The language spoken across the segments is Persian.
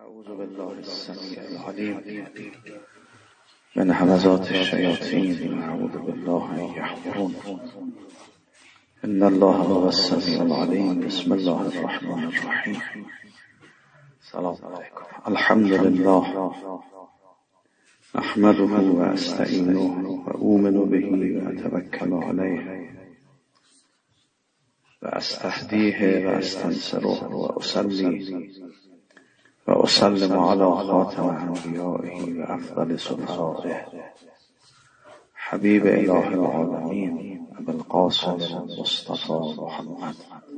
اعوذ بالله السمیع العلیم من همزات الشیاطین اعوذ بالله ان یحضرون. ان الله هو السمیع العلیم. بسم الله الرحمن الرحیم. سلام علیکم. الحمد لله احمده و استعینه و اؤمن به و اتوکل علیه و استهدیه و استنصره و اصلی و اسلم علی خاتم انبیائه و افضل سفرائه حبیب اله العالمین ابی القاسم مصطفی محمد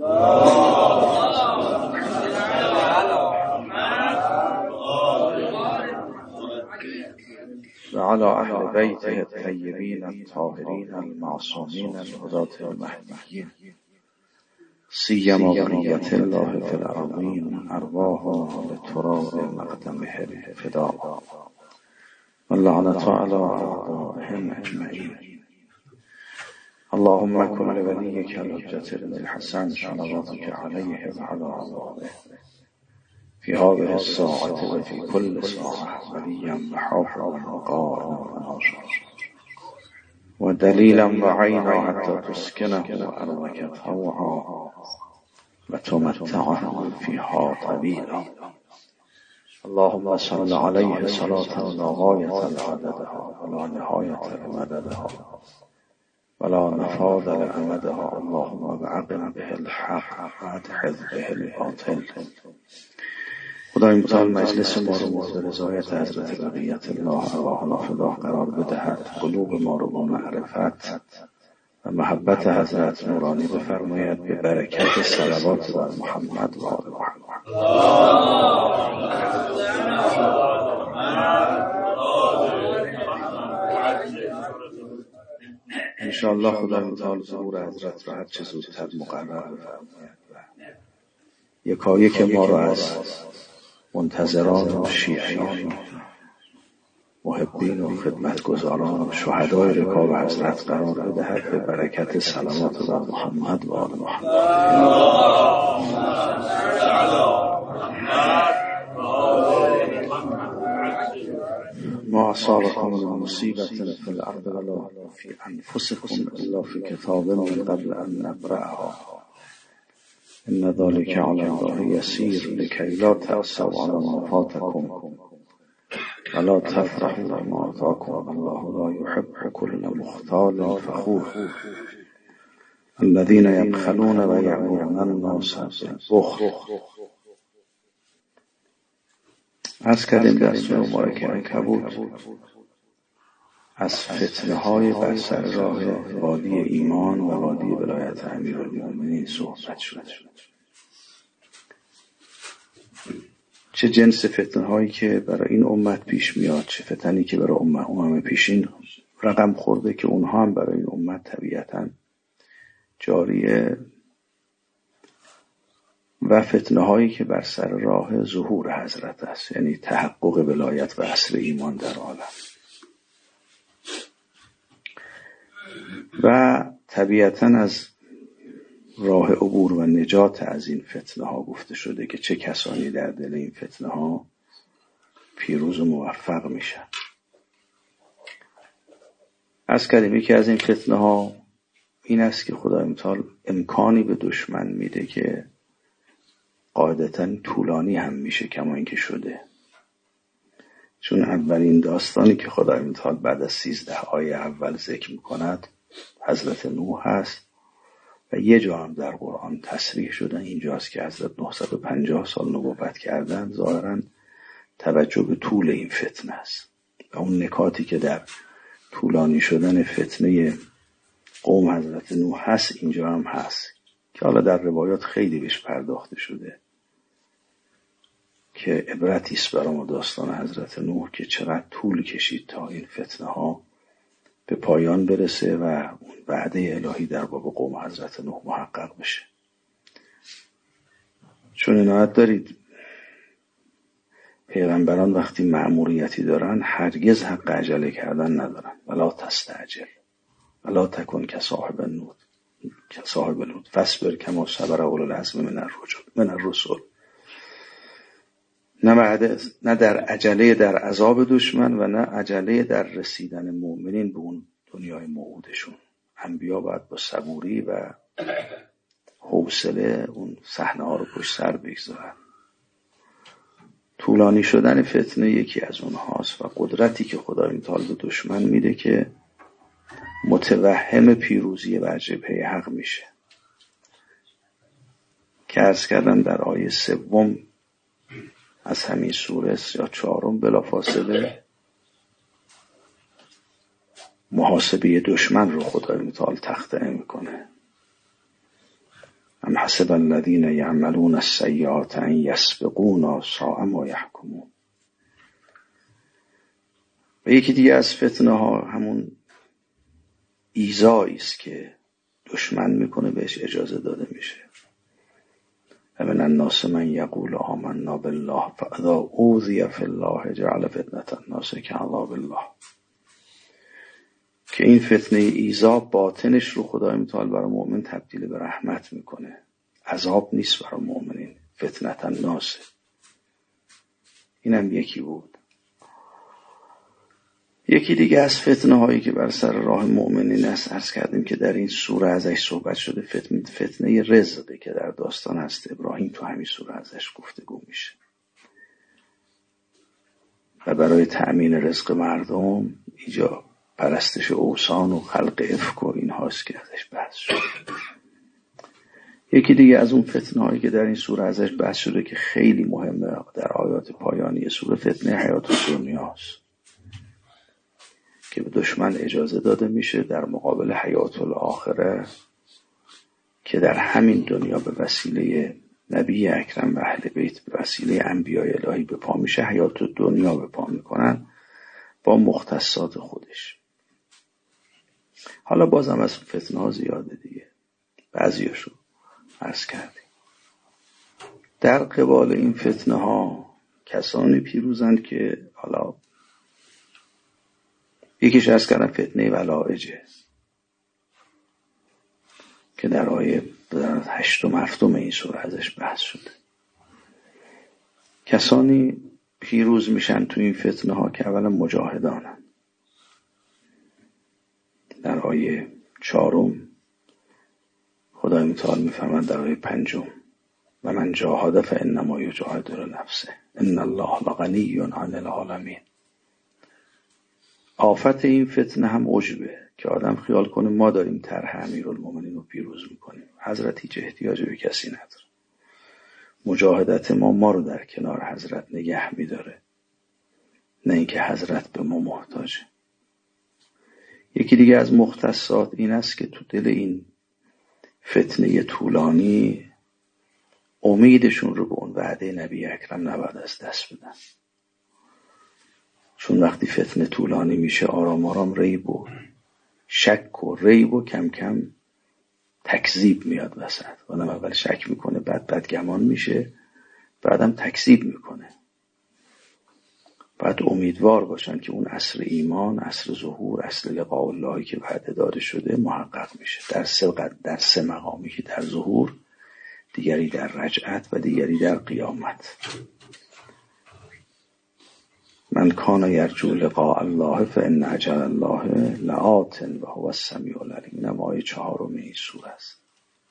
و علی اهل بیته الطیبین الطاهرین المعصومین الهداة المهدیین سیما بقیت الله فی الارضین ارواحنا لتراب مقدمه الفداء واللعنة علی اعدائهم اجمعین. اللهم کن لولیک الحجة بن الحسن صلواتک علیه و علی آبائه فی هذه الساعة و فی کل ساعة ولیا و حافظا و قائما و ناصرا و دلیلا و عینا حتی تسکنه ارضک طوعا و تمتعه فیها طویلا. اللهم صل علیه صلاة لا غایة لعددها ولا نهایة لمددها ولا نفاذ لأمدها. اللهم بعقل به الحق و ادحض به الباطل. خدای متعال مجلس ما رو مورد رضایت حضرت بقیت الله ارواحنا فداه قرار بدهد. قلوب ما رو با معرفت و محبت حضرت نورانی بفرماید به برکت صلوات بر محمد و آل محمد. انشاءالله خدای متعال ظهور حضرت را هر چه زودتر مقرر بفرماید و یکایک ما را از منتظران و شیعیان محبین و خدمتگزاران و شهدای رکاب حضرت قرار بدهد به برکت صلوات بر محمد و آل محمد. ما اصابکم من مصیبة فی الارض ولا فی انفسکم الا فی کتاب من قبل ان نبرأها ان ذلک علی الله یسیر لکی لا تأسوا علی ما فاتکم ولا تفرحوا بما آتاکم والله لا يحب كل مختال فخور الذين يبخلون و یأمرون الناس بالبخل. عرض کردیم در سوره مبارکه عنکبوت از فتنه های بر سر راه وادی ایمان و وادی ولایت امیرالمومنین صحبت شد. چه جنس فتنه هایی که برای این امت پیش میاد، چه فتنی که برای امم پیشین رقم خورده که اونها هم برای این امت طبیعتاً جاریه، و فتنه هایی که بر سر راه ظهور حضرت است، یعنی تحقق ولایت و عصر ایمان در عالم. و طبیعتاً از راه عبور و نجات از این فتنه ها گفته شده که چه کسانی در دل این فتنه ها پیروز و موفق میشن. از کلمه که از این فتنه ها این است که خدای متعال امکانی به دشمن میده که قاعدتاً طولانی هم میشه، کما اینکه شده. چون اولین داستانی که خدای متعال بعد از 13 آیه اول ذکر میکند حضرت نوح هست و یه جا هم در قرآن تصریح شدن اینجاست که حضرت 950 سال نبوت کردن. ظاهراً توجه به طول این فتنه است و اون نکاتی که در طولانی شدن فتنه قوم حضرت نوح هست اینجا هم هست که حالا در روایات خیلی بهش پرداخته شده که عبرتی است برای ما داستان حضرت نوح که چقدر طول کشید تا این فتنه ها به پایان برسه و اون وعده الهی در باب قوم حضرت نوح محقق بشه. چون عنایت دارید پیغمبران وقتی مأموریتی دارن هرگز حق عجله کردن ندارن. ولا تستعجل ولا تکن کصاحب الحوت فاصبر کما صبر اولو العزم من الرسل. نه در عجله در عذاب دشمن و نه عجله در رسیدن مؤمنین به اون دنیای موعودشون. انبیا باید با صبوری و حوصله اون صحنه ها رو پشت سر بگذارن. طولانی شدن فتنه یکی از اونهاست و قدرتی که خدای متعال به دشمن میده که متوهم پیروزی بر جبهه حق میشه که عرض کردم در آیه 3 از همین سوره یا 4 بلافاصله محاسبه دشمن رو خدای متعال تخطئه میکنه. ام حسب الذین یعملون السیئات ان یسبقونا ساء ما یحکمون. و یکی دیگه از فتنه ها همون ایذایی است که دشمن میکنه بهش اجازه داده میشه. من الناس من یقول آمنا بالله فاذا اوذی فی الله جعل فتنة الناس کعذاب الله. که این فتنه ایذا باطنش رو خدای متعال برای مؤمن تبدیل به رحمت میکنه. عذاب نیست برای مؤمنین، فتنة الناس. اینم یکی بود. یکی دیگه از فتنه هایی که بر سر راه مؤمنین است عرض کردیم که در این سوره ازش صحبت شده، فتنه رزقی که در داستان هست ابراهیم تو همین سوره ازش گفتگو میشه و برای تأمین رزق مردم اینجا پرستش اوثان و خلق افک و این هاست که ازش بحث شده. یکی دیگه از اون فتنه هایی که در این سوره ازش بحث شده که خیلی مهمه در آیات پایانی سوره، فتنه حیات دنیاست که به دشمن اجازه داده میشه در مقابل حیات الاخره که در همین دنیا به وسیله نبی اکرم و اهل بیت به وسیله انبیای الهی به پا میشه، حیات دنیا به پا میکنن با مختصات خودش. حالا بازم از فتنه ها زیاده دیگه، بعضیاشو عرض کردیم. در قبال این فتنه ها کسانی پیروزند که حالا یکیش عرض کردم فتنه ولائجه که در آیه 8 و 7 این سوره ازش بحث شده. کسانی پیروز میشن تو این فتنه ها که اولا مجاهدانن. در آیه 4 خدای متعال میفرماید در آیه 5 و من جاهد فانما یجاهد لنفسه ان الله لغنی عن العالمین. آفت این فتنه هم عجبه که آدم خیال کنه ما داریم طرح امیرالمومنین رو پیروز میکنیم. حضرت هیچ احتیاجی به کسی نداره. مجاهدت ما رو در کنار حضرت نگه میداره، نه اینکه حضرت به ما محتاجه. یکی دیگه از مختصات این است که تو دل این فتنه طولانی امیدشون رو به اون وعده نبی اکرم نباید از دست بدن، چون وقتی فتنه طولانی میشه آرام آرام ریب و شک و ریب و کم کم تکذیب میاد وسط. آدم اول شک میکنه، بعد گمان میشه، بعدم تکذیب میکنه. باید امیدوار باشن که اون عصر ایمان، عصر ظهور، عصر لقاء اللهی که وعده داده شده محقق میشه در سه مقامی که در ظهور، دیگری در رجعت و دیگری در قیامت. من کان یرجو لقاء الله فان اجل الله لآت و هو السمیع العلیم. اینم آیه 4 این سوره است.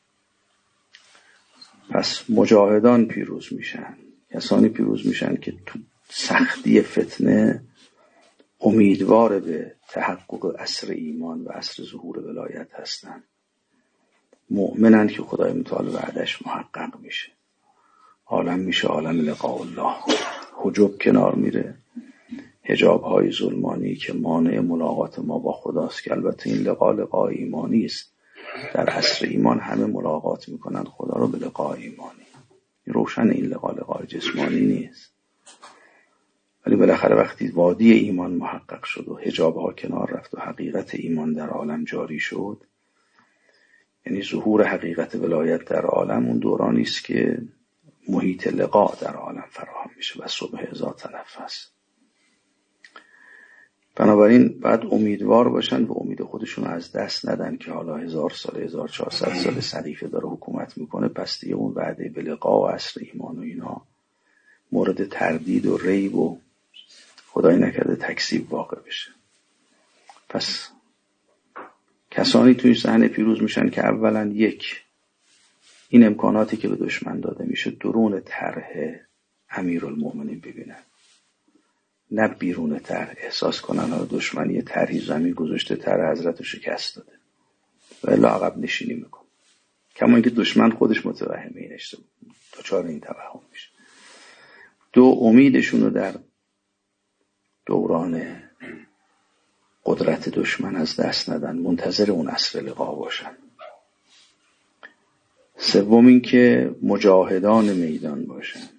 پس مجاهدان پیروز میشن، کسانی پیروز میشن که تو سختی فتنه امیدوار به تحقق عصر ایمان و عصر ظهور ولایت هستن، مؤمنن که خدای متعال وعدش محقق میشه. عالم میشه عالم لقاء الله، حجاب کنار میره، حجاب های ظلمانی که مانع ملاقات ما با خداست، که البته این لقاء ایمانی است. در عصر ایمان همه ملاقات میکنن خدا رو به لقاء ایمانی. روشن این لقاء جسمانی نیست، ولی بالاخره وقتی وادی ایمان محقق شد و حجاب ها کنار رفت و حقیقت ایمان در عالم جاری شد، یعنی ظهور حقیقت ولایت در عالم، اون دورانی است که محیط لقاء در عالم فراهم میشه و صبح ذات نفس. بنابراین باید امیدوار باشن و امید خودشون از دست ندن که حالا 1000 سال 1400 سال صلیفه داره حکومت میکنه، پس دیگه اون وعده به لقاء و عصر ایمان و اینا مورد تردید و ریب و خدای نکرده تکذیب واقع بشه. پس کسانی توی صحنه پیروز میشن که اولا یک، این امکاناتی که به دشمن داده میشه درون طرح امیرالمومنین ببینن، نه بیرون طرح احساس کنن ها دشمن یه طرحی زمین گذاشته طرح حضرت رو شکست داده و الا عقب نشینی میکن. کما اینکه دشمن خودش متوهم این اشتباه دچار این توهم میشه. دو، امیدشون رو در دوران قدرت دشمن از دست ندن، منتظر اون عصر لقا باشن. سوم این که مجاهدان میدان باشن.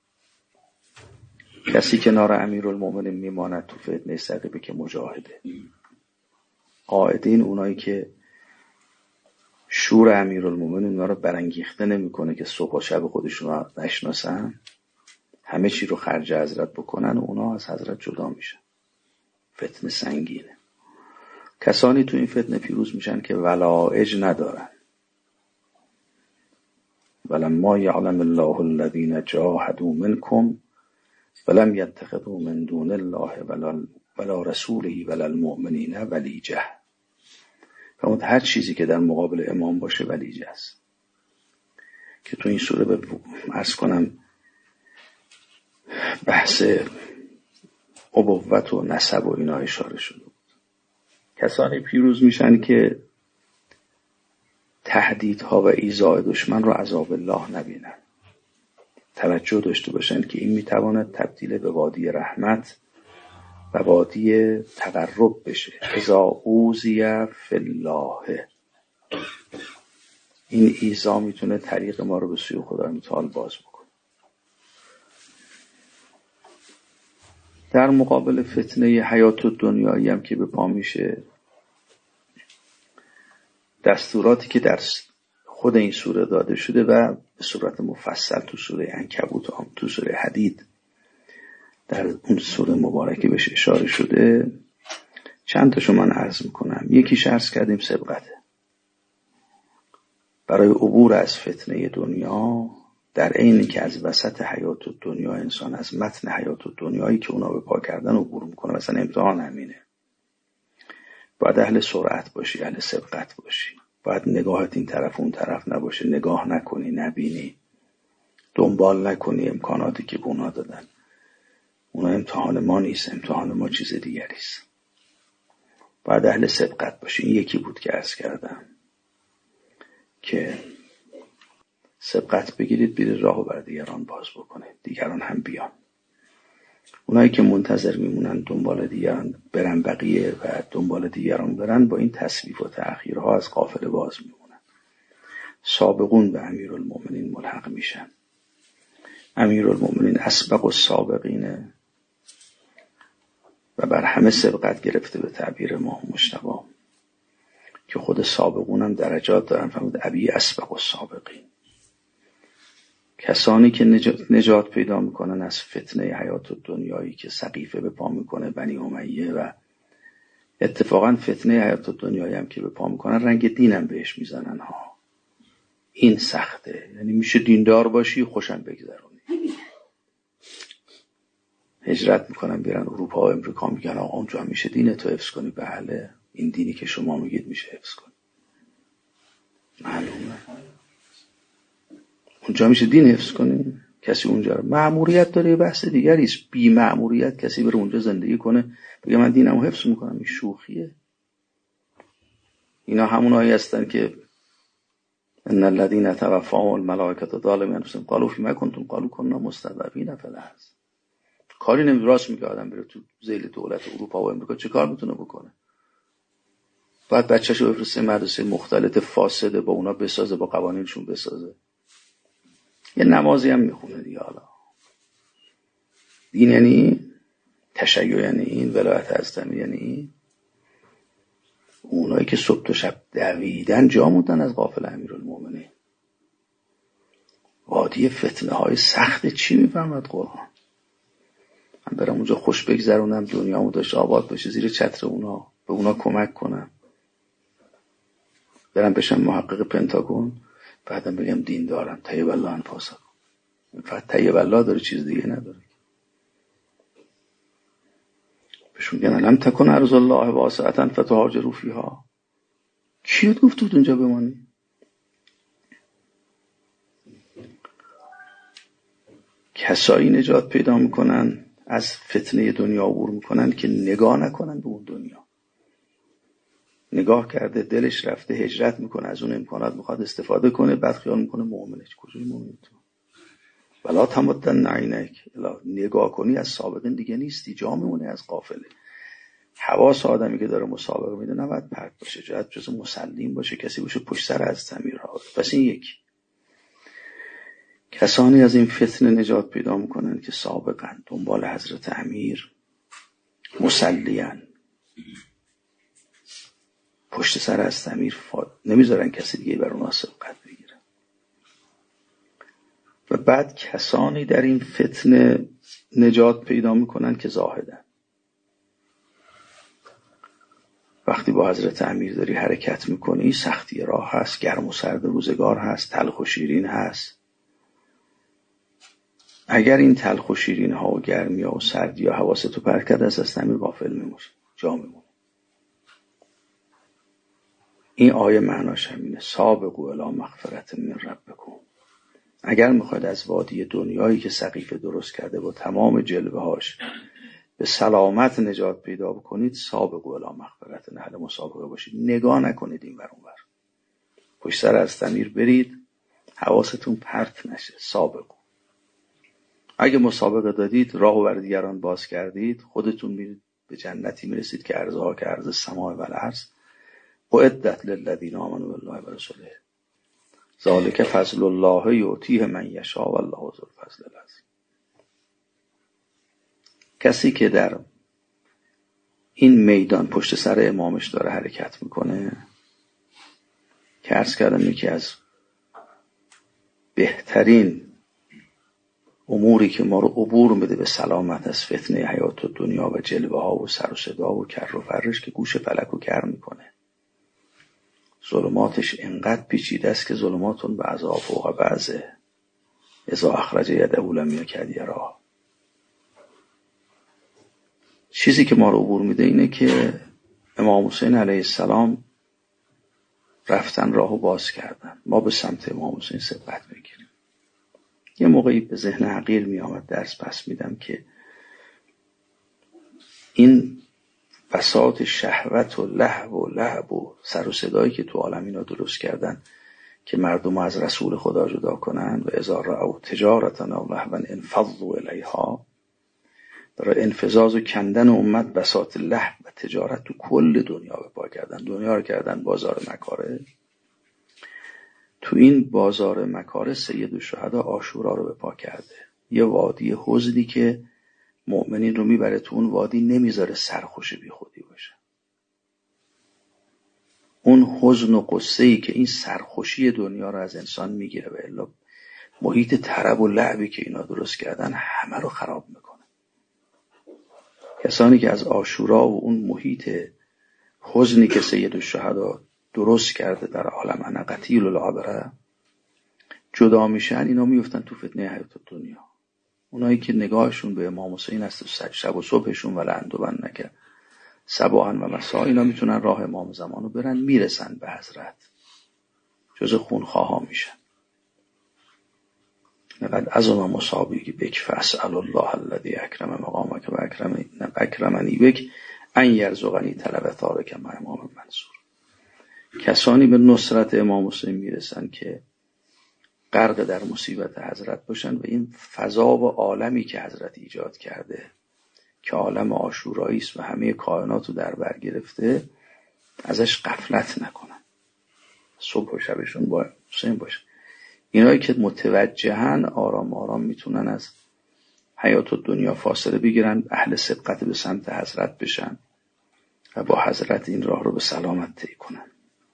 کسی کنار امیرالمومنین میماند تو فتنه ثقیفه که مجاهده. قائدین اونایی که شور امیرالمومنین اونا رو برانگیخته نمیکنه که صبح و شب خودشون رو نشناسن، همه چی رو خرج حضرت بکنن و اونا از حضرت جدا میشن. فتنه سنگینه. کسانی تو این فتنه پیروز میشن که ولایج ندارن. ولما یعلم الله الذین جاهدوا منکم ولم یتخذوا من دون الله ولا رسوله ولا المؤمنین ولیجه. فرمود هر چیزی که در مقابل امام باشه ولیجه است. که تو این سوره به عرض کنم بحث ابوت و نسب و اینا اشاره شده بود. کسانی پیروز میشن که تهدیدها و ایذاء دشمن رو عذاب الله نبینن. توجه داشته باشن که این میتواند تبدیل به وادی رحمت و وادی تقرب بشه. اذا اوذی فی الله، این ایذا میتونه طریق ما رو به سوی خدای متعال باز بکنه. در مقابل فتنه حیات دنیایی هم که به پا میشه، دستوراتی که در خود این سوره داده شده و به صورت مفصل تو سوره عنکبوت و تو سوره حدید در اون سوره مبارکه بهش اشاره شده، چند تاشو من عرض میکنم. یکیش عرض کردیم سبقته. برای عبور از فتنه دنیا، در عین که از وسط حیات دنیا انسان از متن حیات دنیایی که اونا به پا کردن عبور میکنه، مثلا امتحان همینه، باید اهل سرعت باشی، اهل سبقت باشی. باید نگاهت این طرف اون طرف نباشه، نگاه نکنی، نبینی، دنبال نکنی امکاناتی که به اونا دادن. اونا امتحان ما نیست، امتحان ما چیز دیگریست. باید اهل سبقت باشی. این یکی بود که عرض کردم که سبقت بگیرید، بیرید راهو بر دیگران باز بکنید، دیگران هم بیان. اونایی که منتظر میمونن دنبال دیگران برن بقیه و دنبال دیگران برن، با این تصویف و تأخیرها از قافله باز میمونن. سابقون به امیرالمومنین ملحق میشن. امیرالمومنین اسبق السابقینه و بر همه سبقت گرفته به تعبیر ما مجتبی، که خود سابقون هم درجات دارن. فرمود ابی اسبق السابقین. کسانی که نجات پیدا میکنن از فتنه حیات دنیایی که سقیفه به پا میکنه بنی امیه، و اتفاقا فتنه حیات دنیایی هم که به پا میکنن رنگ دینم بهش میزنن ها. این سخته، یعنی میشه دیندار باشی خوشم بگذرونی. هجرت میکنن بیرن اروپا و امریکا، میگن آقا اونجا میشه دین تو حفظ کنی. بله، این دینی که شما میگید میشه حفظ کنی، معلومه اونجا میشه دین حفظ کنی. کسی اونجا مأموریت داره، بحث دیگری است. بی مأموریت کسی بره اونجا زندگی کنه بگه من دینمو حفظ میکنم، این شوخیه. اینا همونایی هستن که ان الذين توفاهم الملائکه ظالمین انفسهم قالوا فیما کنتم قالوا كنا مستضعفین فی الارض. کاری نمیشه. راست میگه آدم بره تو ذیل دولت اروپا و امریکا چه کار میتونه بکنه؟ بعد بچه‌شو بفرسته مدرسه مختلط فاسده، با اونا بسازه، با قوانینشون بسازه. یه نمازی هم میخونه دیگه. حالا دین یعنی تشیع، یعنی این ولایت هستن، یعنی این. اونایی که صبح تا شب دویدن جا موندن از قافله امیرالمومنین. وادی فتنه های سخت چی میفهمد قرآن؟ من برم اونجا خوش بگذرونم، دنیامو داشت آباد باشه، زیر چتر اونا، به اونا کمک کنم، برم بشم محقق پنتاگون، بعدم بگم دین دارم. طیب الله انفاسکم. فقط طیب الله داره، چیز دیگه نداره. بهشون میگن الم تکن ارض الله واسعة فتهاجروا فیها. کی گفت تو اونجا بمانی؟ کسایی نجات پیدا میکنن، از فتنه دنیا عبور میکنن که نگاه نکنن به اون دنیا. نگاه کرده دلش رفته هجرت میکنه، از اون امکانات میخواد استفاده کنه، بعد خیال میکنه مؤمنه. کجای مؤمنه تو؟ ولا تمدن عینک، نگاه کنی از سابقین دیگه نیستی، جا میمونه از قافله. حواس آدمی که داره مسابقه میده نباید پرت باشه، جاید جز مسلم باشه، کسی باشه پشت سر از تعمیر ها. پس این یک کسانی از این فتنه نجات پیدا میکنن که سابقن، دنبال حضرت امیر، مسلیان، پشت سر از تعمیر نمیذارن کسی دیگه بر اونها سبقت بگیره. و بعد کسانی در این فتنه نجات پیدا میکنن که زاهدن. وقتی با حضرت امیر داری حرکت میکنی، سختی راه هست، گرم و سرد روزگار هست، تلخ و شیرین هست. اگر این تلخ و شیرین ها و گرمی ها و سردی ها حواستو پرت کرد، از حضرت امیر غافل میمونه، جا میمونه. این آیه معناش همینه، سابقوا الی مغفرة من ربکم. اگر میخواید از وادی دنیایی که سقیفه درست کرده با تمام جلوه هاش به سلامت نجات پیدا بکنید، سابقوا الی مغفرة، اهل مسابقه باشید، نگاه نکنید این ور اون ور، پشت سر از تعمیر برید، حواستون پرت نشه. سابقوا. اگه مسابقه دادید، راه بر دیگران باز کردید، خودتون میرید به جنتی میرسید که عرضها که عرض السماء و الارض، اعدت للذین آمنوا بالله و رسوله ذلک فضل الله یؤتیه من یشاء والله ذو الفضل العظیم. کسی که در این میدان پشت سر امامش داره حرکت میکنه، که عرض کردم یکی از بهترین اموری که ما رو عبور میده به سلامت از فتنه حیات دنیا و جلوه ها و سر و صدا و کر و فرش، که گوش فلک رو کر میکنه. ظلماتش انقدر پیچیده است که ظلماتون بعضا فوق بعضه، اذا اخرج یده لم یکد یرا. چیزی که ما رو عبور میده اینه که امام حسین علیه السلام رفتن راهو باز کردن، ما به سمت امام حسین سبقت بگیریم. یه موقعی به ذهن حقیر می آمد درس پس میدم که این فساد شهوت و لهو و لعب و سر و صدایی که تو عالم اینا درست کردن که مردم از رسول خدا جدا کنن، و اذا رأوا تجارة او لهوا انفضوا الیها، برای انفضاض و کندن امت بساط لهو و تجارت تو کل دنیا به پا کردن. دنیا رو کردن بازار مکاره. تو این بازار مکاره سید الشهدا عاشورا رو به پا کرده، یه وادی حزنی که مؤمنین رو میبره تو اون وادی، نمیذاره سرخوش بی خودی باشه. اون حزن و قصه‌ای که این سرخوشی دنیا رو از انسان میگیره، و الا محیط طرب و لعبی که اینا درست کردن همه رو خراب میکنه. کسانی که از عاشورا و اون محیط حزنی که سید الشهدا درست کرده در عالم انا قتیل العبره جدا میشن، اینا میفتن تو فتنه حیات دنیا. اونایی که نگاهشون به امام حسین است، شب و صبحشون ولند و بند نکرد صباحا و مسا، اینا میتونن راه امام زمانو برن، میرسن به حضرت، جز خونخواها میشن. لقد عظم مصابی بک فاسأل الله الذی اکرم مقامک و اکرمنی بک ان یرزقنی طلب تارک مع امام منصور. کسانی به نصرت امام حسین میرسن که غرق در مصیبت حضرت باشن و این فضا و عالمی که حضرت ایجاد کرده که عالم عاشورایی است و همه کائنات رو در بر گرفته، ازش غفلت نکنن، صبح و شبشون با حسین باشن. اینایی که متوجهن آرام آرام میتونن از حیات دنیا فاصله بگیرن، اهل سبقت به سمت حضرت بشن و با حضرت این راه رو به سلامت طی کنن.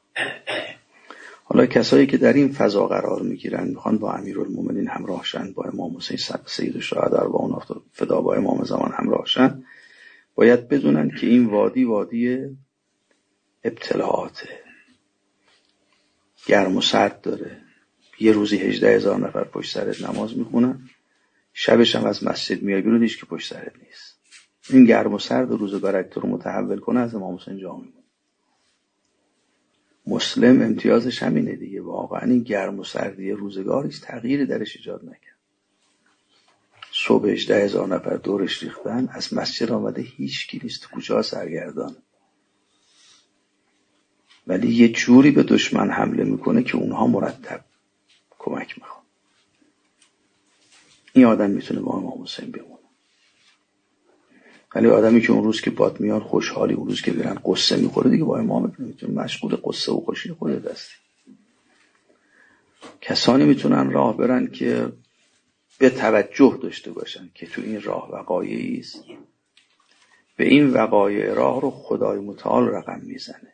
حالا کسایی که در این فضا قرار میگیرن، میخوان با امیرالمومنین همراه شن، با امام حسین سید الشهدا با اون فدا با امام زمان همراه شن، باید بدونن که این وادی ابتلاعاته، گرم و سرد داره، یه روزی 18,000 نفر پشت سرت نماز میخونن، شبش هم از مسجد میای بیرون هیچ که پشت سرت نیست. این گرم و سرد روزگارک تو رو متحول کنه از امام حسین جا میمونه. مسلم امتیازش همینه دیگه. واقعا این گرم و سردی روزگار هیچ تغییری درش ایجاد نکرد. صبح 18,000 نفر دورش ریختن، از مسجد آمده هیچ کی نیست، تو کوچه ها سرگردان، ولی یه جوری به دشمن حمله میکنه که اونها مرتب کمک میخوان. این آدم میتونه با امام حسین بمونه. ولی آدمی که اون روز که باد میاد خوشحالی، اون روز که بیرن قصه میخوره، دیگه با امام نمیتونه. مشغول قصه و خوشی خودت هستی. کسانی میتونن راه برن که به توجه داشته باشن که تو این راه وقایعی است، به این وقایع راه رو خدای متعال رقم میزنه.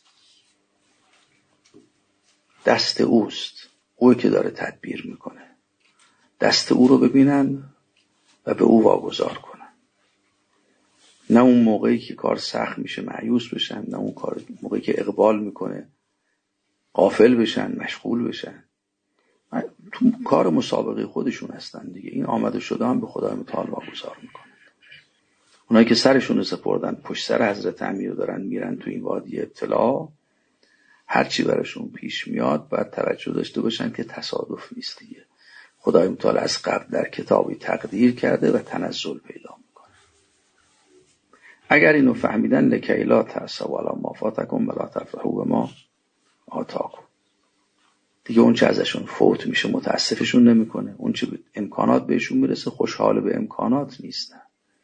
دست اوست، اوی که داره تدبیر میکنه. دست او رو ببینن و به او واگذار کنن. نه اون موقعی که کار سخت میشه مایوس بشن، نه اون موقعی که اقبال میکنه غافل بشن، مشغول بشن. تو کار مسابقه خودشون هستن دیگه. این آمده شده هم به خدای متعال واگذار میکنن. اونایی که سرشون رو سپردن پشت سر حضرت امیر دارن میرن تو این وادی ابتلا، هرچی براشون پیش میاد باید توجه داشته باشن که تصادف نیست دیگه. خدای متعال از قبل در کتابی تقدیر کرده و تنزل پیدا میکنه. اگر اینو فهمیدن لکی لا تأسوا علی ما فاتکم ولا تفرحوا بما آتاکم، دیگه اون چه ازشون فوت میشه متاسفشون نمیکنه، اون چه امکانات بهشون میرسه خوشحال به امکانات نیستن.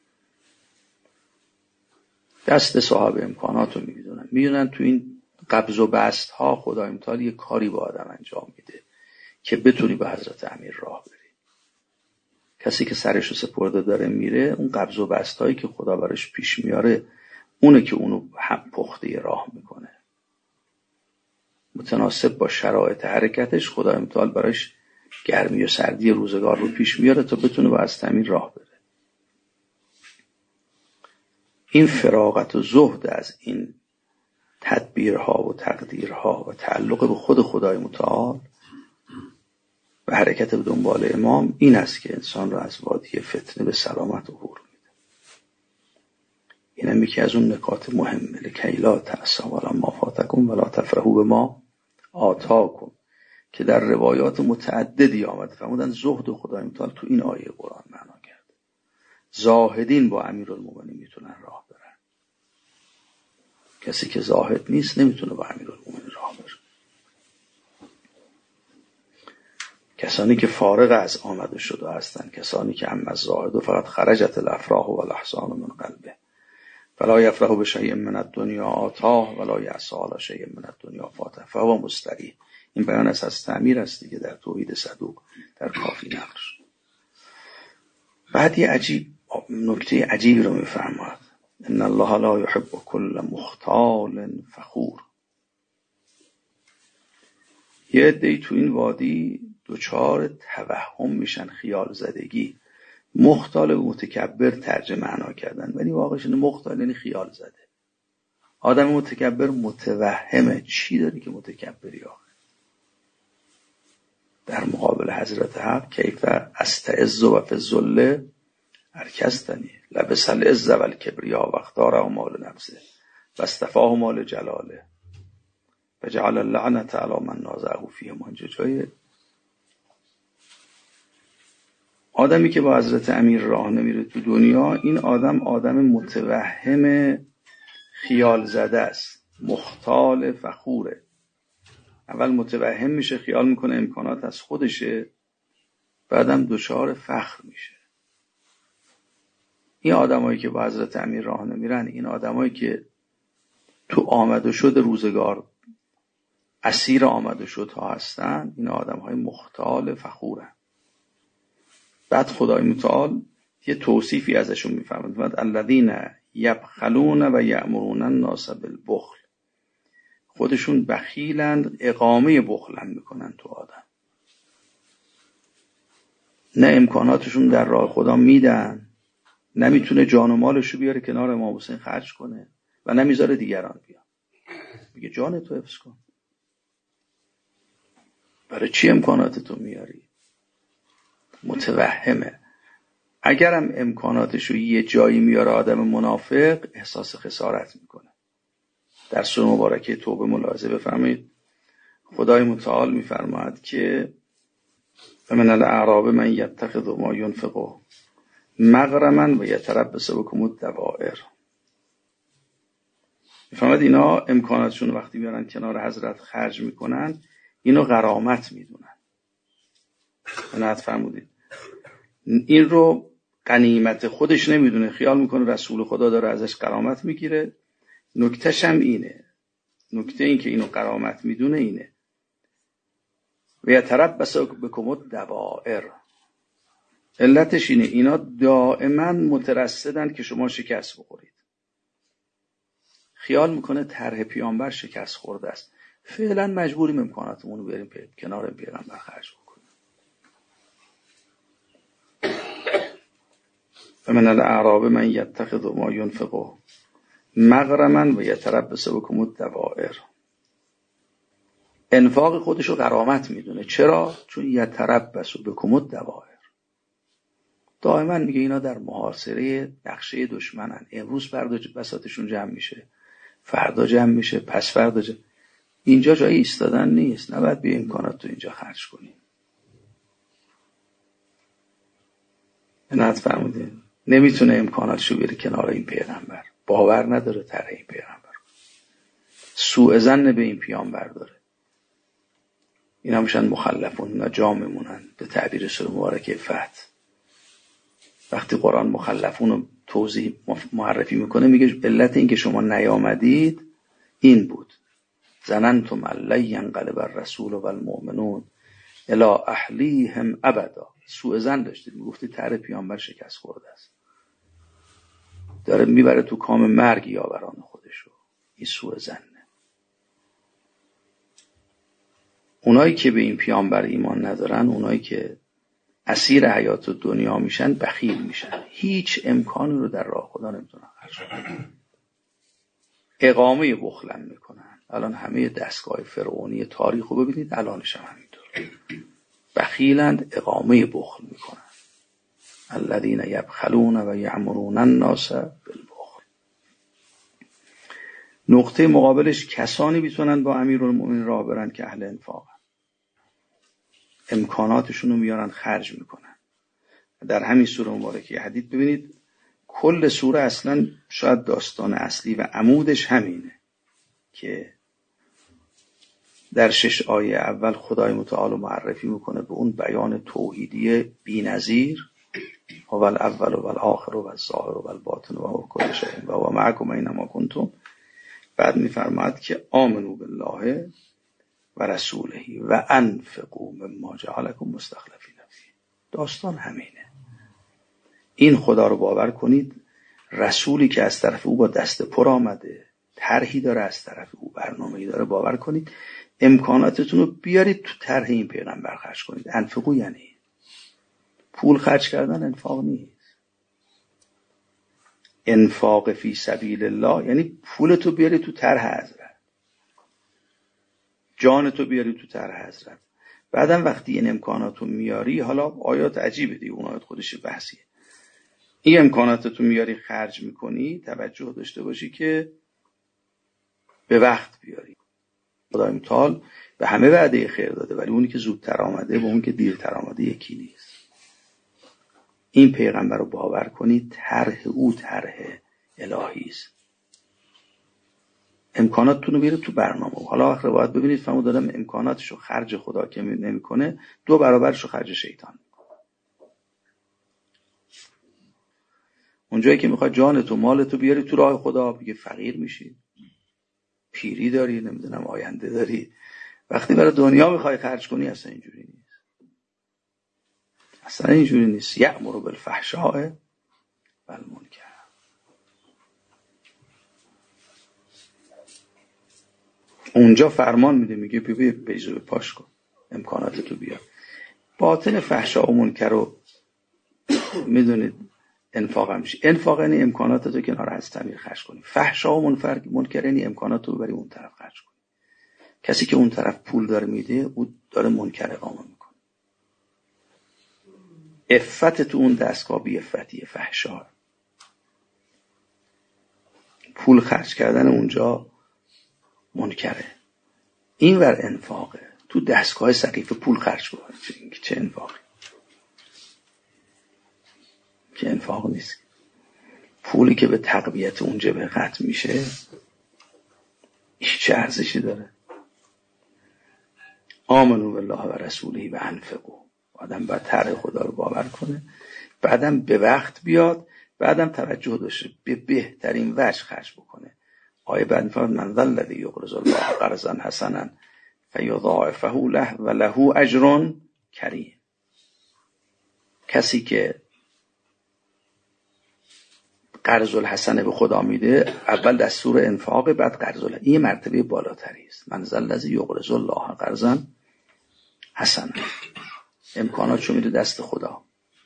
دست صاحب امکانات رو میدونن تو این قبض و بست ها خدای متعال یه کاری با آدم انجام میده که بتونی به حضرت امیر راه بری. کسی که سرش رو سپرده داره میره، اون قبض و بست هایی که خدا براش پیش میاره اونه که اونو هم پخته راه میکنه. متناسب با شرایط حرکتش خدای متعال براش گرمی و سردی روزگار رو پیش میاره تا بتونه به حضرت امیر راه بره. این فراغت و زهد از این تدبیرها و تقدیرها و تعلق به خود خدای متعال و حرکت به دنبال امام، این است که انسان را از وادی فتنه به سلامت عبور میده. این هم یکی از اون نکات مهمه. لکی لا تأسوا علی ما فاتکم ولا تفرحوا بما آتاکم که در روایات متعددی آمده. فرمودن زهد و خدای متعال تو این آیه قرآن معنا کرده. زاهدین با امیرالمومنین میتونن راه برن. کسی که زاهد نیست نمیتونه با امیرالمومنین راه بره. کسانی که فارغ از آمده شده هستند، کسانی که اما الزاهد فقط خرجت الافراح و الاحزان من قلبه فلا یفرح بشیء من الدنیا آتاه ولا یأسی علی شیء من الدنیا فاته فهو مستریح. این بیان از تعمیر است دیگه در توحید صدوق در کافی نقل شد. بعد یه نکته عجیبی رو میفرماد. ان الله لا يحب كل مختال فخور. یه عده‌ای تو این وادی دوچار توهم میشن، خیال زدگی. مختال و متکبر ترجمه معنا کردن، ولی واقعش اینه مختال یعنی خیال زده. آدم متکبر متوهمه. چی داری که متکبری آخه؟ در مقابل حضرت حق کیف استعز و فی الذل ارکستنی لبس العز و الکبریا و اختار مال نفسه و اصطفاه مال جلاله و جعل اللعنة علی من نازعه فیه. منجا جای آدمی که با حضرت امیر راه نمیره تو دنیا، این آدم متوهم خیال زده است، مختال فخوره. اول متوهم میشه، خیال میکنه امکانات از خودشه، بعدم دچار فخر میشه. این آدمایی که با حضرت امیر راه نمیرن، این آدمایی که تو آمده شد روزگار اسیر آمده شد ها هستن، این آدمهای مختال فخورن. بعد خدای متعال یه توصیفی ازشون میفرماید الذین یبخلون و یأمرون الناس بالبخل. خودشون بخیلند، اقامه بخلن میکنن تو آدم. نه امکاناتشون در راه خدا میدن، نمیتونه جان و مالشو بیاره کنار امام حسین خرج کنه و نمیذاره دیگران بیان. میگه جان تو حفظ کن. برای چی امکاناتتو میاری؟ متوهمه. اگرم امکاناتشو یه جایی میاره آدم منافق، احساس خسارت میکنه. در سوره مبارکه توبه ملاحظه بفرمایید، خدای متعال میفرماید که من الاعراب من یتخذ ما ينفق مغرما و یتربص بکم الدوائر. میفرماید اینا امکاناتشون وقتی میارن کنار حضرت خرج میکنن، اینو غرامت میدونن. عنایت فرمودید. این رو غنیمت خودش نمیدونه، خیال میکنه رسول خدا داره ازش غرامت میگیره. نکتهش هم اینه، نکته این که اینو غرامت میدونه اینه و یتربص بکم الدوائر. علتش اینه اینا دائما مترصدن که شما شکست بخورید. خیال میکنه طرح پیامبر شکست خورده است، فعلا مجبوریم امکاناتمون رو بریم کنار پیغمبر خرج بکنیم. فمن الاعراب من یتخذ ما ينفق مغرما و یتربص بکم الدوائر. انفاق خودش رو غرامت میدونه. چرا؟ چون یتربص بکم الدوائر. دائما میگه اینا در محاصره نقشه دشمنن. امروز بساطشون جمع میشه، فردا جمع میشه، پس فردا جمع. اینجا جایی ایستادن نیست، نباید بی امکانات تو اینجا خرج کنیم. عنایت فرمودین. نمیتونه امکاناتشو بیاره کنار این پیغمبر، باور نداره طرح این پیغمبر، سوء ظن به این پیامبر داره. اینا میشن مخلفون، اینا جا میمونن. به تعبیر سوره مبارکه فتح وقتی قرآن مخلفون رو توضیح معرفی میکنه، میگه علت این که شما نیامدید این بود، ظننتم ان لن ينقلب الرسول والمؤمنون الی اهلیهم ابدا. سوء ظن داشتید، میگفتید طرح پیامبر شکست خورده است، داره میبره تو کام مرگ یاوران خودشو. این سوء ظنه. اونایی که به این پیامبر ایمان ندارن، اونایی که اسیر حیات دنیا میشن، بخیل میشن، هیچ امکانی رو در راه خدا نمیتونن خرج کنن، اقامه بخلم میکنن. الان همه دستگاه فرعونی تاریخ رو ببینید، الانش هم همینطور، بخیلند، اقامه بخل میکنن. الذین یبخلون و یأمرون الناس بالبخل. نقطه مقابلش کسانی میتونن با امیرالمومنین راه برن که اهل انفاق، امکاناتشون رو میارن خرج میکنن. در همین سوره مبارکه حدید ببینید، کل سوره اصلا شاید داستان اصلی و عمودش همینه که در 6 آیه اول خدای متعال معرفی میکنه به اون بیان توحیدی بی‌نظیر، هو الاول و الاخر و الظاهر و الباطن و هو کل شیء و هو معکم اینما کنتم. بعد میفرماد که آمنوا بالله و رسوله و انفقوا مما جعلکم مستخلفین فیه. داستان همینه. این خدا رو باور کنید، رسولی که از طرف او با دست پر آمده، طرحی داره از طرف او، برنامه‌ای داره، باور کنید. امکاناتتون رو بیارید تو طرح این پیغمبر خرج کنید. انفقوا یعنی پول خرج کردن، انفاق نیست. انفاق فی سبیل الله یعنی پولتو بیاری تو طرح حضرت، جانتو بیاری تو طرح حضرت. بعدم وقتی این امکاناتو میاری، حالا آیات عجیبه دیگه، اون آیات خودش بحثیه، این امکاناتتو میاری خرج میکنی، توجه داشته باشی که به وقت بیاری. خدای متعال به همه وعده خیر داده، ولی اونی که زودتر آمده با اون که دیرتر آمده یکی نیست. این پیغمبر رو باور کنید، طرح او طرح الهی است. امکاناتتون رو بیارید تو برنامه. حالا آخر باید ببینید، فهمو دادم امکاناتشو خرج خدا که نمیکنه، 2 برابرشو خرج شیطان. اونجایی که میخواد جانتو مالتو بیاری تو راه خدا، میگه فقیر میشی، پیری داری، نمیدونم آینده داری. وقتی برای دنیا میخوای خرج کنی، اصلا اینجوری نیست. اصلا اینجوری نیست. یأمر بالفحشاء والمنکر. اونجا فرمان میده، میگه بیا بیزو پاش کن، امکاناتتو بیار. باطن فحشا و منکر رو میدونید انفاق هم میشه. انفاق یعنی امکاناتتو کنار از تعمیر خرج کنی. فحشا و منکر یعنی امکاناتتو ببری اون طرف خرج کنی. کسی که اون طرف پول داره میده او داره منکر اقامه میکنه. عفت تو اون دستگاه بی عفتیه، فحشا. پول خرج کردن اونجا منکره. این ور انفاقه. تو دستگاه سقیفه پول خرج کنه چه انفاقی؟ که انفاق نیست. پولی که به تقویت اون جبهه ختم میشه چه ارزشی داره؟ آمنو بالله و رسوله و انفقوا. آدم باید طرح خدا رو باور کنه، بعدم به وقت بیاد، بعدم توجه داشته به بهترین وجه خرج بکنه. آیه بعد میفرماد من ذا الذی یقرض الله قرضا حسنا فیضاعفه له و له اجر کریم. کسی که قرض الحسنه به خدا میده، اول دستور انفاق، بعد قرض الحسنه. این مرتبه بالاتری است. من ذا الذی یقرض الله قرضا حسنا، امکاناتشو میده دست خدا.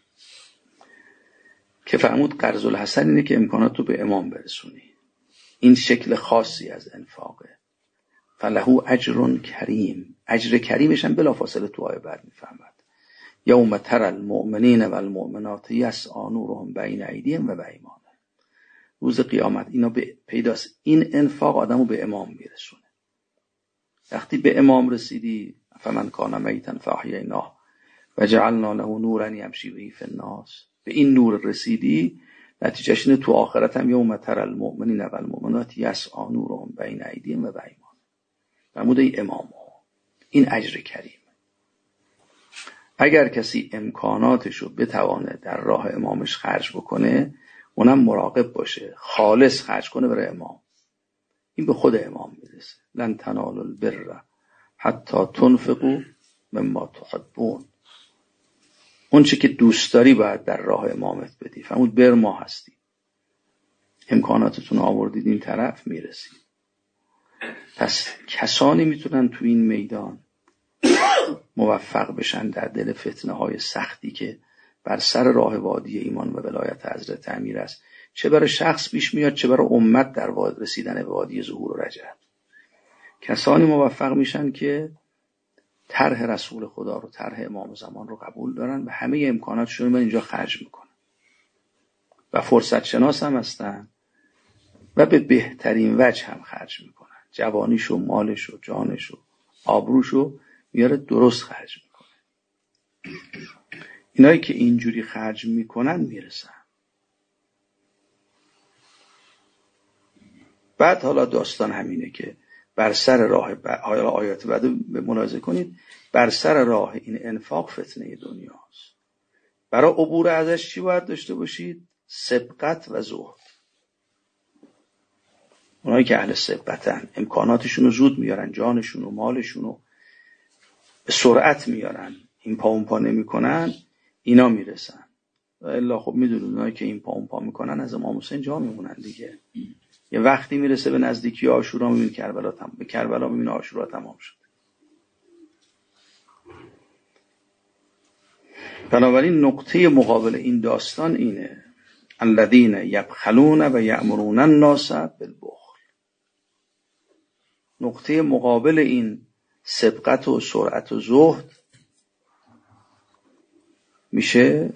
که فرمود قرض الحسن اینه که امکاناتو به امام برسونی. این شکل خاصی از انفاقه. فله اجر کریم. اجر کریمش هم بلافاصله تو آیه بعد میفهمد. یوم تری المؤمنین و المؤمنات یسعی نورهم بین ایدیهم و بایمانهم. روز قیامت اینا به پیداست. این انفاق آدمو به امام میرسونه. وقتی به امام رسیدی، فمن کان میتا فاحییناه و جعلنا له نورا یمشی به فی الناس، به این نور رسیدی، نتیجهش اینه تو آخرت هم یوم تری المؤمنین و المؤمنات یسعی نورهم بین ایدیهم و بایمانهم. فرمود ای امام، این اجر کریم. اگر کسی امکاناتشو بتوانه در راه امامش خرج بکنه، اونم مراقب باشه خالص خرج کنه برای امام. این به خود امام میرسه. لن تنالوا البر حتی تنفقوا مما تحبون. اون چی که دوست داری باید در راه امامت بدی. فرمود بر ما هستی، امکاناتتون آوردید این طرف میرسید. پس کسانی میتونن تو این میدان موفق بشن در دل فتنه های سختی که بر سر راه وادی ایمان و ولایت حضرت امیر است، چه برای شخص پیش میاد چه برای امت در رسیدن به وادی ظهور و رجعت. کسانی موفق میشن که طرح رسول خدا رو، طرح امام زمان رو قبول دارن و همه امکاناتشون رو اینجا خرج میکنن و فرصت شناس هم هستن و به بهترین وجه هم خرج میکنن. جوانیشو، مالشو، جانشو، آبروشو میاره درست خرج میکنه. اینایی که اینجوری خرج میکنن میرسن. بعد حالا داستان همینه که بر سر راه حالا آیات بعد ملاحظه کنید، بر سر راه این انفاق فتنه دنیاست. برای عبور ازش چی باید داشته باشید؟ سبقت و زهد. اونایی که اهل سبقتن، امکاناتشون رو زود میارن، جانشون و مالشون رو به سرعت میارن، این پا اون پا نمی کنن، اینا میرسن. الا خب میدونید اونایی که این پا اون پا میکنن از امام حسین جا میمونن دیگه. یه وقتی میرسه به نزدیکی عاشورا میبینه کربلا به کربلا میبینه عاشورا تمام شد. بنابراین نقطه مقابل این داستان اینه: الذین یبخلون و یأمرون الناس بالبخل. نقطه مقابل این سبقت و سرعت و زهد میشه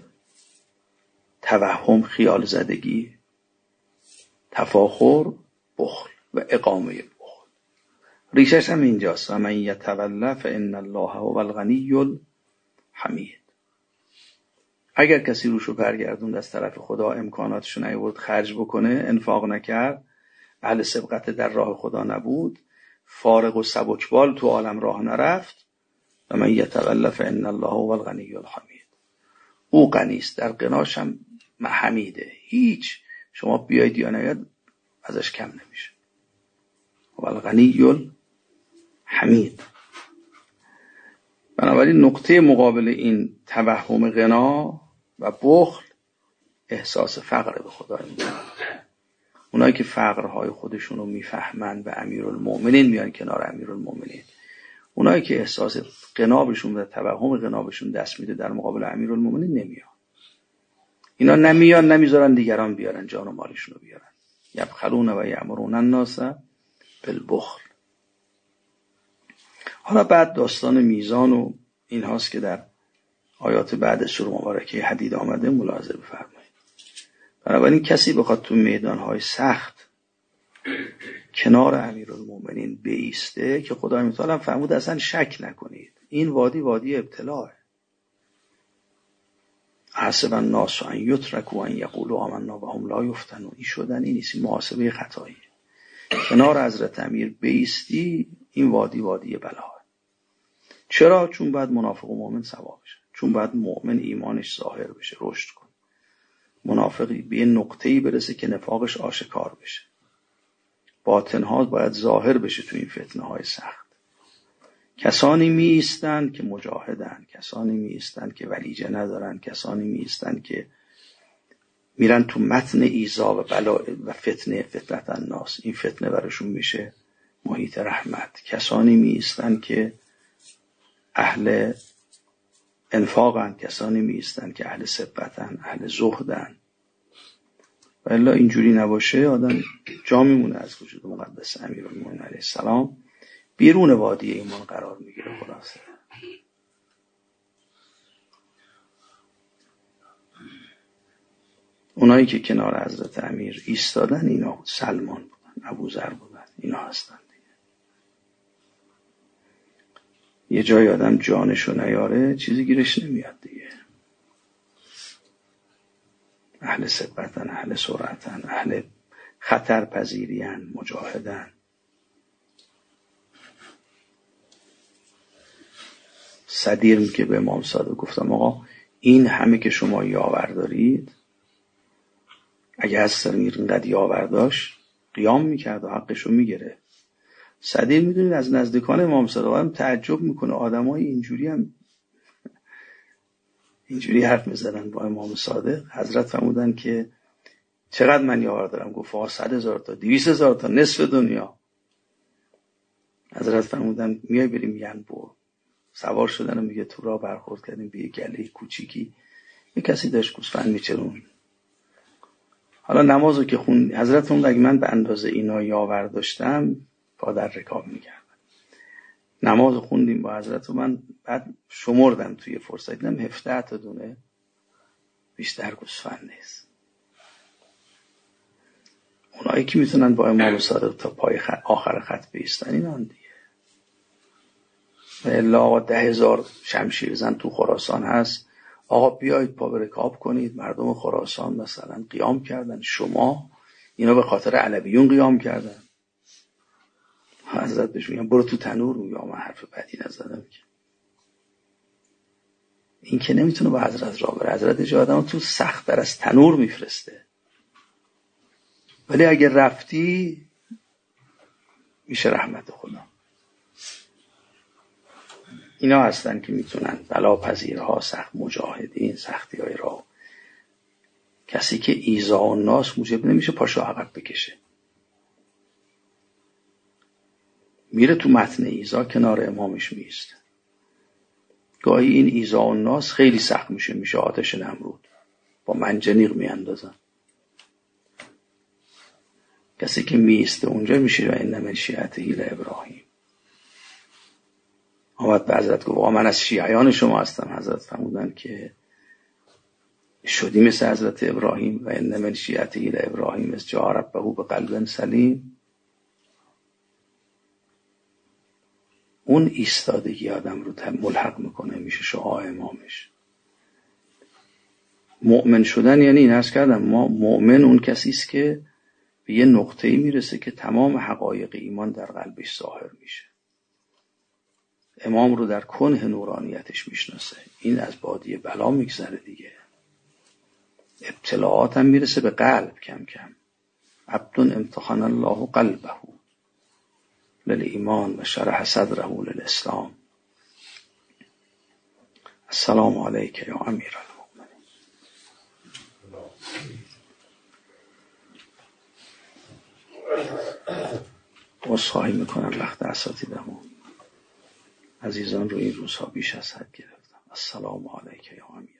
توهم، خیال زدگی، تفاخر، بخل و اقامه بخل. ریشش هم اینجاست: و من یتولی فان الله هو الغنی الحمید. اگر کسی روشو برگردوند از طرف خدا، امکاناتشو نیاورد خرج بکنه، انفاق نکرد، اهل سبقت در راه خدا نبود، فارغ و سبکبال تو عالم راه نرفت، و من یتولی فان الله هو الغنی الحمید. او غنیست، در غناش هم حمیده. هیچ شما بیاید یا نیاید ازش کم نمیشه. هو الغنی الحمید. بنابراین نقطه مقابل این توهم غنا و بخل احساس فقر به خدا میکنن. اونایی که فقرهای خودشون رو میفهمن و امیرالمؤمنین میان کنار امیرالمؤمنین. اونایی که احساس غنا بهشون و توهم غنا بهشون دست میده در مقابل امیرالمؤمنین نمیان. اینا نمیان، نمیذارن دیگران بیارن جان و مالشون رو بیارن. یبخلون و یأمرون الناس بالبخل. حالا بعد داستان میزان و این هاست که در آیات بعد سوره مبارکه حدید آمده ملاحظه بفرمایید. بنابراین کسی بخواد تو میدانهای سخت کنار امیرالمومنین بایسته که خدای متعال فرمود اصلا شک نکنید این وادی ابتلاه. حسب الناس ان یترکوا ان یقولوا آمنا وهم لا یفتنون. این شدنی نیست، این محاسبه خطایی. کنار حضرت امیر بایستی این وادی بلاه. چرا؟ چون بعد منافق و مؤمن سوا بشه، چون بعد مؤمن ایمانش ظاهر بشه، رشد کنه، منافقی به این نقطه‌ای برسه که نفاقش آشکار بشه، باطنها باید ظاهر بشه تو این فتنه‌های سخت. کسانی می ایستند که مجاهدن، کسانی می ایستند که ولیجه ندارن، کسانی می ایستند که میرن تو متن ایذا و بلا و فتنت الناس، این فتنه برشون میشه محیط رحمت. کسانی می ایستند که اهل انفاقن، کسانی می ایستند که اهل سبقتن، اهل زهدن. و الا اینجوری نباشه آدم جا میمونه از وجود مقدس امیرالمومنین علیه السلام، بیرون وادی ایمان قرار میگیره. خلاصه اونایی که کنار حضرت امیر ایستادن اینا بود، سلمان بودن، ابوذر بودن، اینا هستن دیگه. یه جای آدم جانشو نیاره چیزی گیرش نمیاد دیگه. اهل سبقتن، اهل سرعتن، اهل خطرپذیریان، مجاهدن. صدیر که به امام صادق گفتم آقا این همه که شما یاور دارید، اگه از سرمیر اینقدر یاور داشت قیام میکرد و حقشو میگیره. صدیر میدونید از نزدیکان امام صادق هم تعجب میکنه، آدمای اینجوری هم اینجوری حرف میزدن با امام صادق. حضرت فرمودن که چقدر من یاور دارم؟ گفت 100,000 تا 200,000 تا، نصف دنیا. حضرت فرمودن میای بریم ینبو. سوار شدن و میگه تو را برخورد کردیم به یه گله کوچیکی، یه کسی داشت گوسفند میچرون. حالا نمازو که خون حضرت فرمود اگه من به اندازه اینا یاور داشتم پا در رکاب میکردم. نمازو خوندیم با حضرت و من بعد شمردم توی فرصت دیدم 17 تا دونه بیشتر گوسفند نیست. اونایی که میتونن با امام صادق تا پای آخر خط بایستن اینان دیگه. و الا آقا 10,000 شمشیر زن تو خراسان هست، آقا بیایید پا به رکاب کنید. مردم خراسان مثلا قیام کردن، شما اینا به خاطر علویون قیام کردن. حضرت بهش میگن برو تو تنور. میگم من حرف بدی نزدم که این که نمیتونه با حضرت راه بره. حضرت جا آدم تو سخت در از تنور میفرسته، ولی اگه رفتی میشه رحمت خدا. اینا هستن که میتونن بلاپذیرها، سخت مجاهدین، سختی های راه. کسی که ایذا و ناس موجب نمیشه پاشو عقب بکشه، میره تو متن ایذا کنار امامش میسته. گاهی این ایذا و ناس خیلی سخت میشه آتش نمرود، با منجنیق میاندازن. کسی که میسته اونجا میشه و این من شیعته ابراهیم. آمد به حضرت گفت من از شیعیان شما هستم. حضرت فرمودن که شدی مثل حضرت ابراهیم و این من شیعته ابراهیم از جاء ربه به قلب سلیم. اون ایستادگی آدم رو ملحق میکنه، میشه شعاع امامش. مؤمن شدن یعنی این عرض کردم، ما مؤمن اون کسی است که به یه نقطه‌ای میرسه که تمام حقایق ایمان در قلبش ظاهر میشه. امام رو در کنه نورانیتش میشناسه. این از بادیه بلا میگذره دیگه. ابتلاعات هم میرسه به قلب کم کم. عبد امتحن الله قلبه للایمان و شرح صدره للاسلام. السلام علیک یا امیر المؤمنین. عذرخواهی میکنم وقت اساتیدمون عزیزان رو این روزها بیش از حد گرفتم. السلام علیک یا امیر.